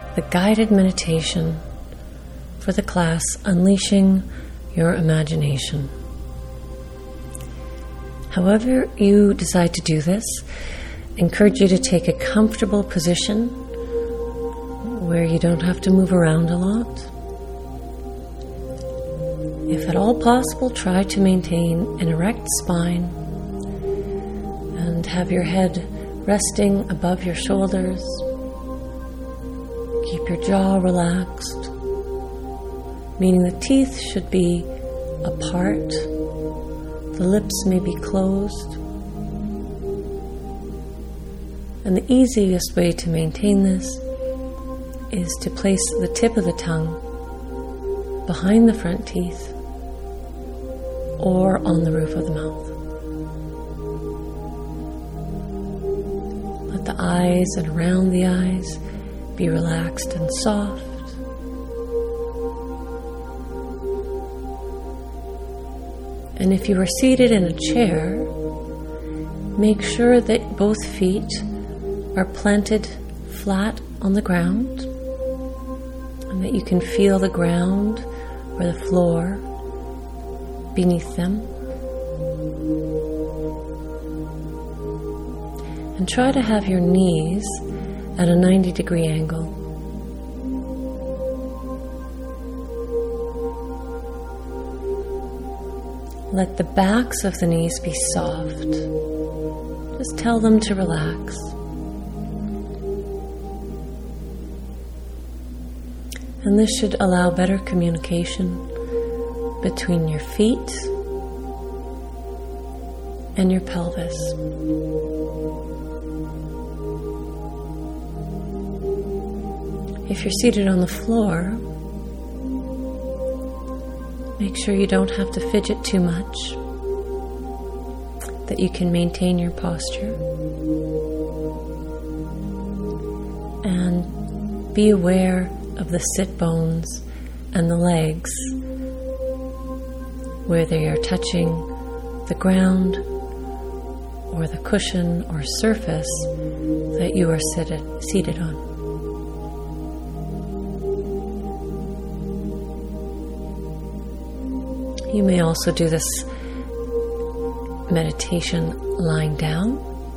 the guided meditation for the class Unleashing Your Imagination. However you decide to do this, I encourage you to take a comfortable position where you don't have to move around a lot. If at all possible, try to maintain an erect spine and have your head resting above your shoulders. Keep your jaw relaxed, meaning the teeth should be apart, the lips may be closed. And the easiest way to maintain this is to place the tip of the tongue behind the front teeth or on the roof of the mouth. Let the eyes and around the eyes be relaxed and soft. And if you are seated in a chair, make sure that both feet are planted flat on the ground and that you can feel the ground or the floor beneath them. And try to have your knees at a 90-degree angle. Let the backs of the knees be soft. Just tell them to relax. And this should allow better communication between your feet and your pelvis. If you're seated on the floor, make sure you don't have to fidget too much, that you can maintain your posture. And be aware of the sit bones and the legs, where they are touching the ground or the cushion or surface that you are seated on. You may also do this meditation lying down.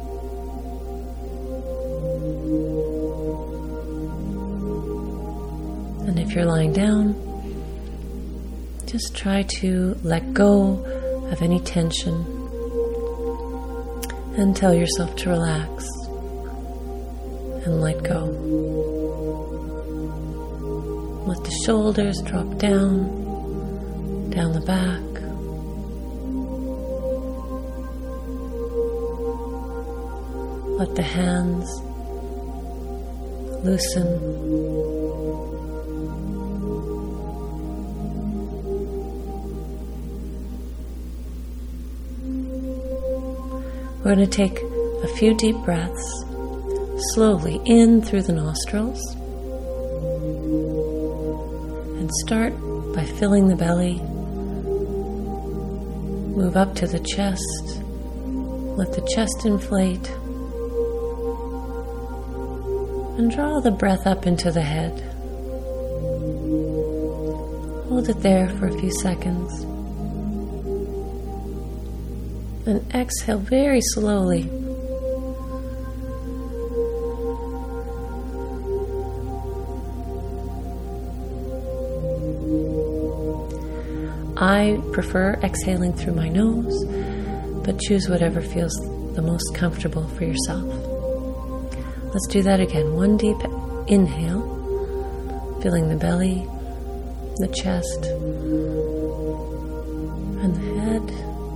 And if you're lying down, just try to let go of any tension and tell yourself to relax and let go. Let the shoulders drop down the back. Let the hands loosen. We're going to take a few deep breaths, slowly in through the nostrils, and start by filling the belly. Move up to the chest. Let the chest inflate. And draw the breath up into the head. Hold it there for a few seconds. And exhale very slowly. I prefer exhaling through my nose, but choose whatever feels the most comfortable for yourself. Let's do that again. One deep inhale, filling the belly, the chest, and the head.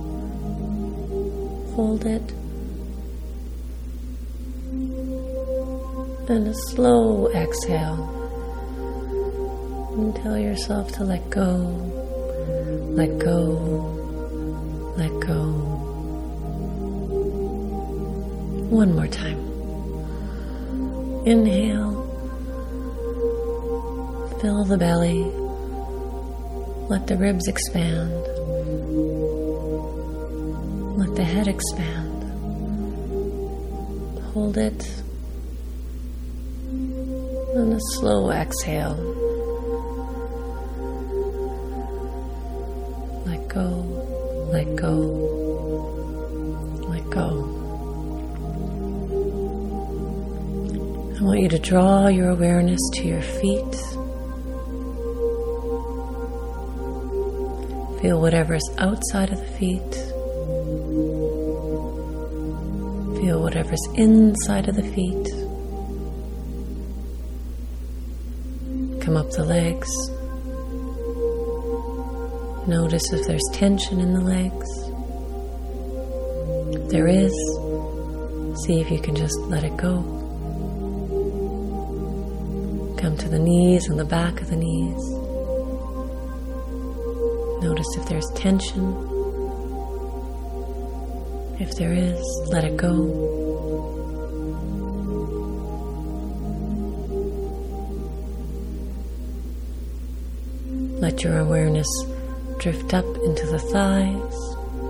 Hold it. And a slow exhale. And tell yourself to let go, let go, let go. One more time. Inhale. Fill the belly. Let the ribs expand. Let the head expand. Hold it. And a slow exhale. Let go, let go, let go. I want you to draw your awareness to your feet. Feel whatever is outside of the feet. Feel whatever is inside of the feet. Come up the legs. Notice if there's tension in the legs. If there is, see if you can just let it go. Come to the knees and the back of the knees. Notice if there's tension. If there is, let it go. Let your awareness drift up into the thighs.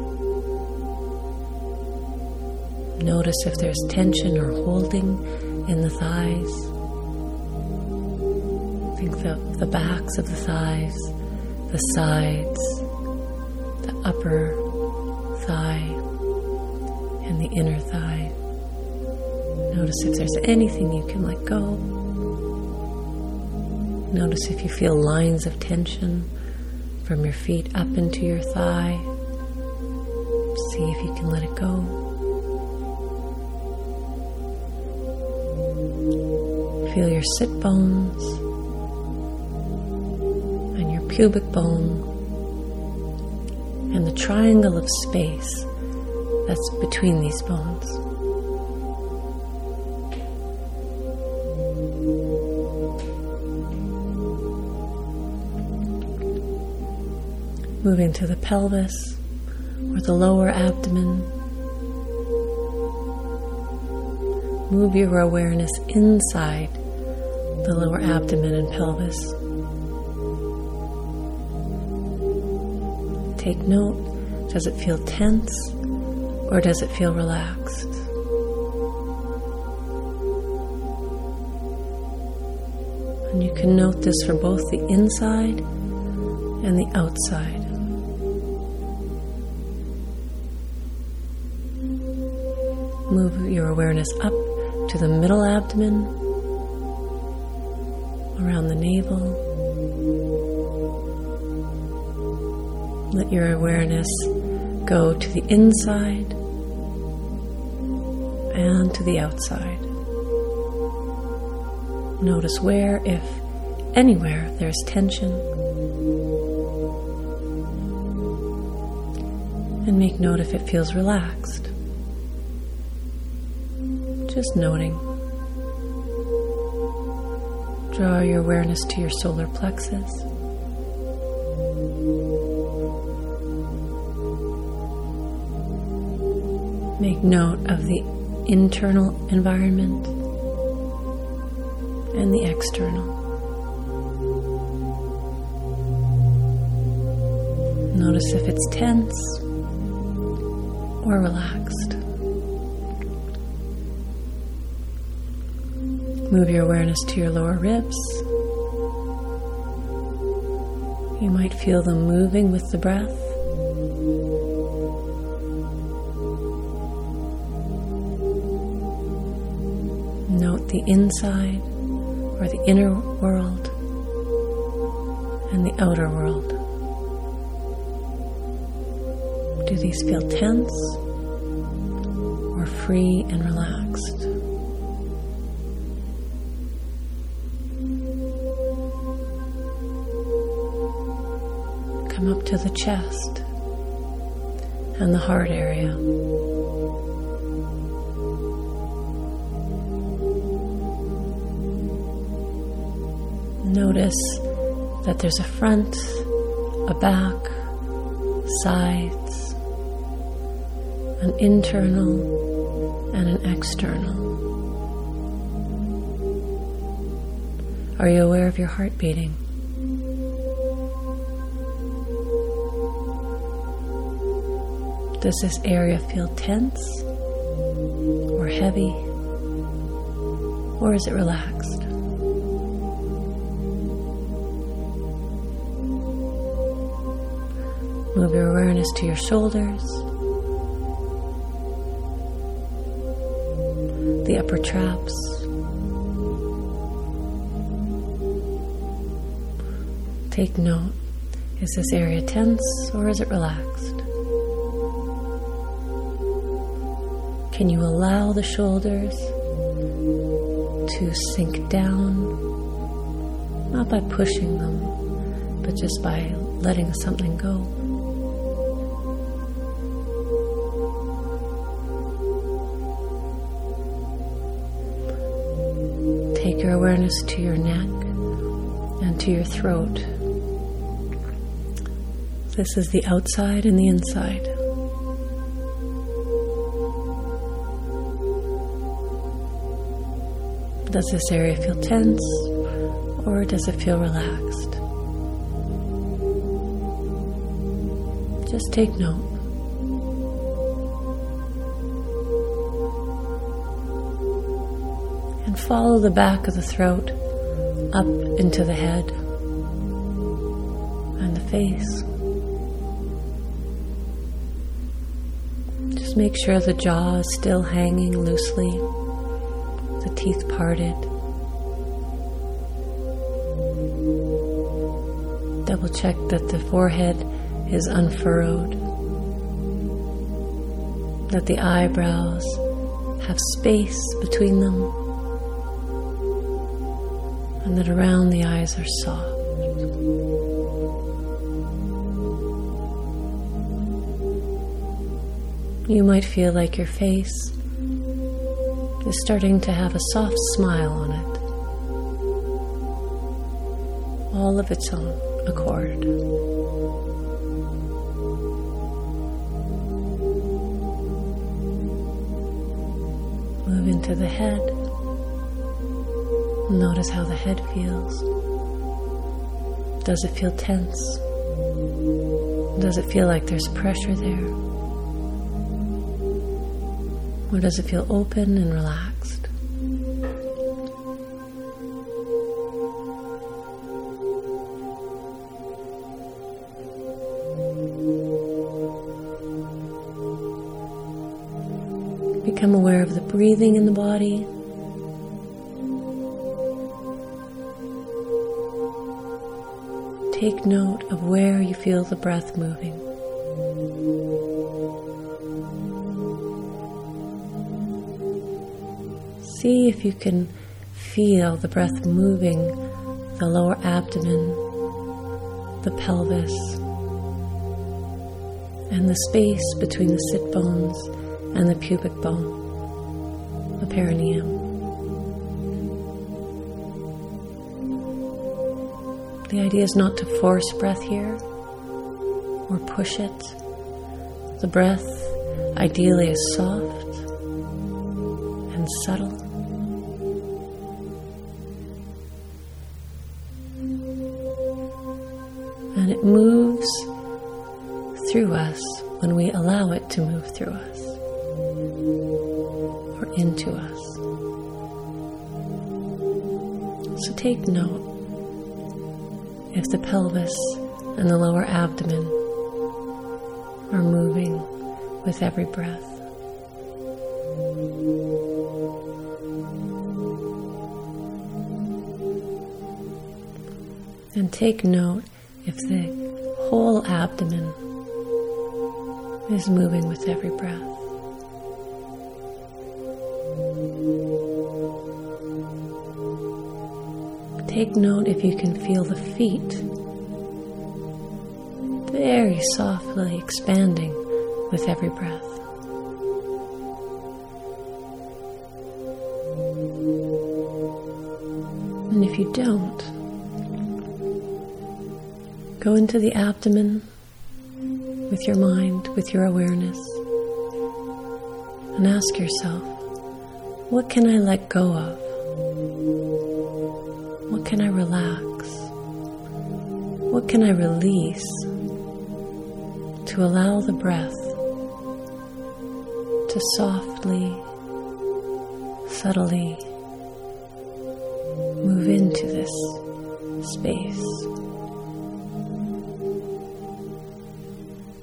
Notice if there's tension or holding in the thighs. Think of the backs of the thighs, the sides, the upper thigh, and the inner thigh. Notice if there's anything you can let go. Notice if you feel lines of tension from your feet up into your thigh. See if you can let it go. Feel your sit bones and your pubic bone and the triangle of space that's between these bones. Moving to the pelvis or the lower abdomen. Move your awareness inside the lower abdomen and pelvis. Take note, does it feel tense or does it feel relaxed? And you can note this for both the inside and the outside. Move your awareness up to the middle abdomen, around the navel. Let your awareness go to the inside and to the outside. Notice where, if anywhere, there's tension. And make note if it feels relaxed. Just noting. Draw your awareness to your solar plexus. Make note of the internal environment and the external. Notice if it's tense or relaxed. Move your awareness to your lower ribs. You might feel them moving with the breath. Note the inside or the inner world and the outer world. Do these feel tense or free and relaxed? Come up to the chest and the heart area. Notice that there's a front, a back, sides, an internal and an external. Are you aware of your heart beating? Does this area feel tense or heavy, or is it relaxed? Move your awareness to your shoulders, the upper traps, take note, is this area tense or is it relaxed? Can you allow the shoulders to sink down, not by pushing them, but just by letting something go? Take your awareness to your neck and to your throat. This is the outside and the inside. Does this area feel tense or does it feel relaxed? Just take note. And follow the back of the throat up into the head and the face. Just make sure the jaw is still hanging loosely, the teeth parted. Double check that the forehead is unfurrowed, that the eyebrows have space between them, and that around the eyes are soft. You might feel like your face is starting to have a soft smile on it, all of its own accord. Move into the head. Notice how the head feels. Does it feel tense? Does it feel like there's pressure there? Or does it feel open and relaxed? Become aware of the breathing in the body. Take note of where you feel the breath moving. See if you can feel the breath moving the lower abdomen, the pelvis, and the space between the sit bones and the pubic bone, the perineum. The idea is not to force breath here or push it. The breath ideally is soft and subtle. And it moves through us when we allow it to move through us or into us. So take note if the pelvis and the lower abdomen are moving with every breath. And take note if the whole abdomen is moving with every breath. Take note if you can feel the feet very softly expanding with every breath. And if you don't, go into the abdomen with your mind, with your awareness, and ask yourself, what can I let go of? What can I relax? What can I release to allow the breath to softly, subtly move into this space?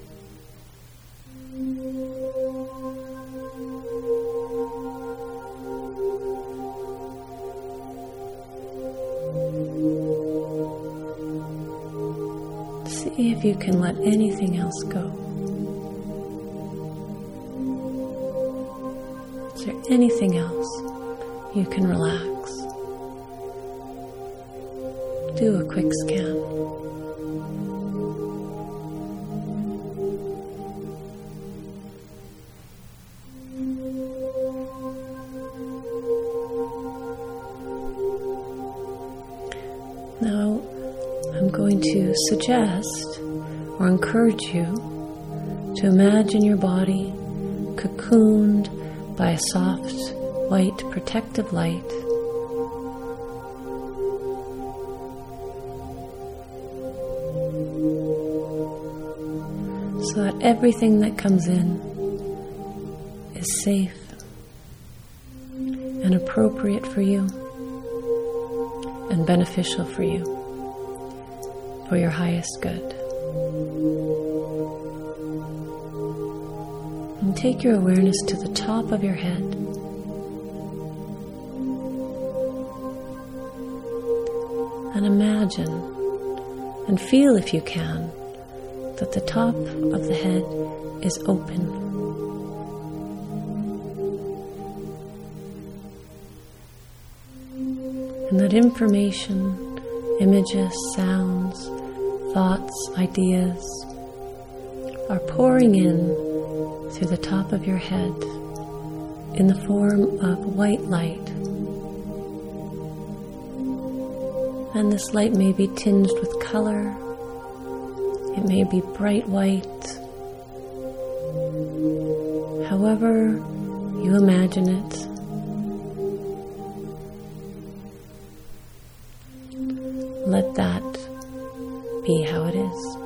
See if you can let anything else go. Is there anything else you can relax? Do a quick scan. Now, I'm going to suggest or encourage you to imagine your body cocooned by a soft, white, protective light. So that everything that comes in is safe and appropriate for you and beneficial for you, for your highest good. And take your awareness to the top of your head. And imagine and feel, if you can, that the top of the head is open. And that information, images, sounds, thoughts, ideas are pouring in through the top of your head in the form of white light. And this light may be tinged with color. It may be bright white. However you imagine it. Let that be how it is.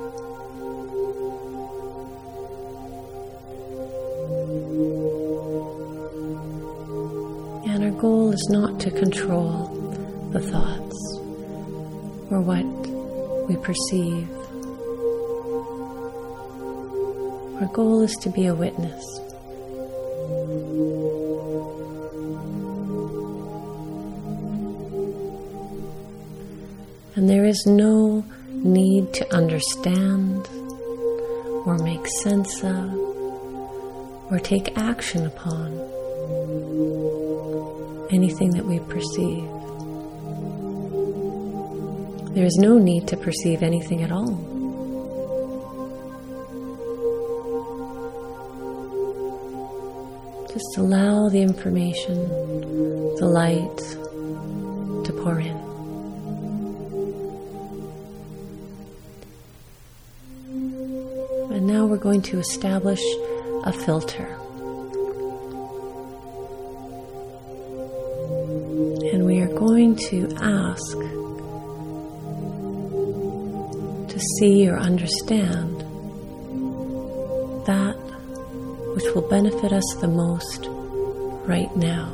And our goal is not to control the thoughts or what we perceive. Our goal is to be a witness. And there is no need to understand or make sense of or take action upon anything that we perceive. There is no need to perceive anything at all. Just allow the information, the light, to pour in. And now we're going to establish a filter. And we are going to ask to see or understand that which will benefit us the most right now.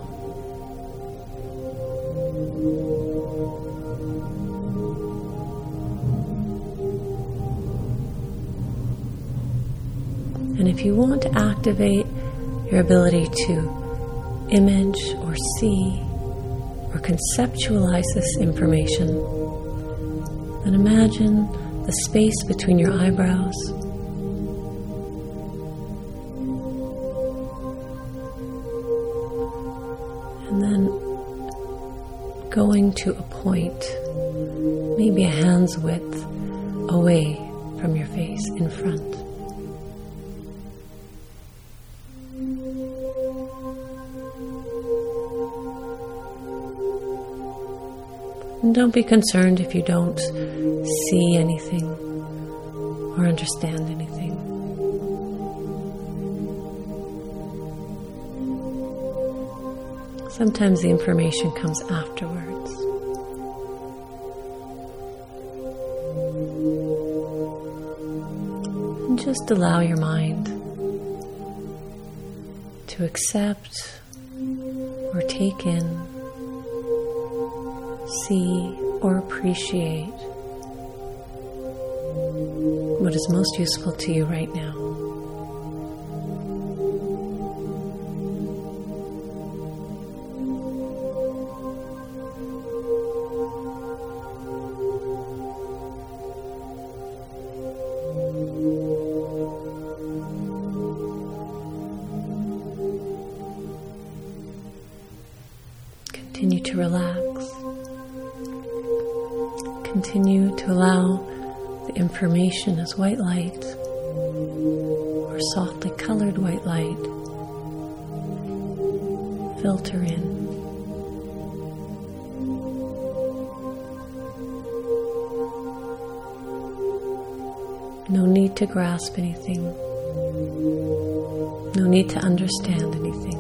And if you want to activate your ability to image or see or conceptualize this information, then imagine the space between your eyebrows. And then going to a point, maybe a hand's width away from your face, in front. And don't be concerned if you don't see anything or understand anything. Sometimes the information comes afterwards. And just allow your mind to accept or take in, see or appreciate what is most useful to you right now. Continue to relax. Continue to allow the information as white light or softly colored white light filter in. No need to grasp anything. No need to understand anything.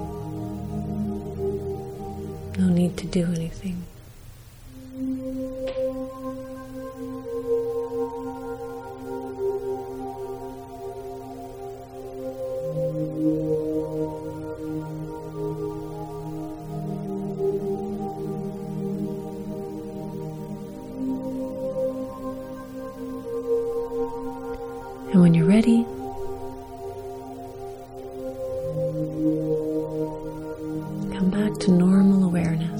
No need to do anything. And when you're ready, come back to normal awareness.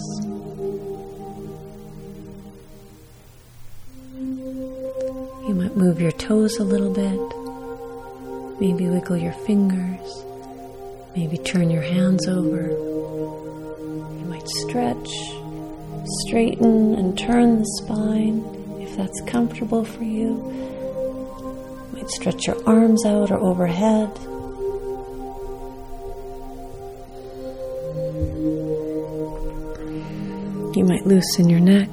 You might move your toes a little bit, maybe wiggle your fingers, maybe turn your hands over. You might stretch, straighten, and turn the spine if that's comfortable for you. Stretch your arms out or overhead. You might loosen your neck.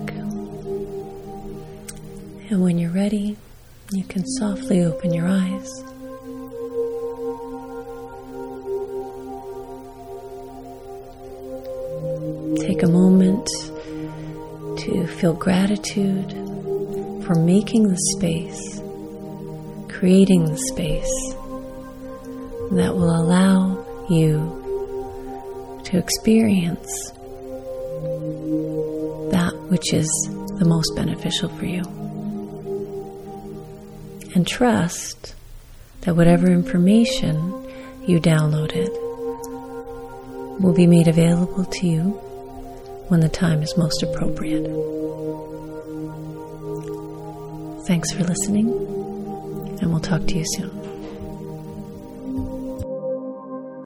And when you're ready, you can softly open your eyes. Take a moment to feel gratitude for making the space, creating the space that will allow you to experience that which is the most beneficial for you. And trust that whatever information you downloaded will be made available to you when the time is most appropriate. Thanks for listening, and we'll talk to you soon.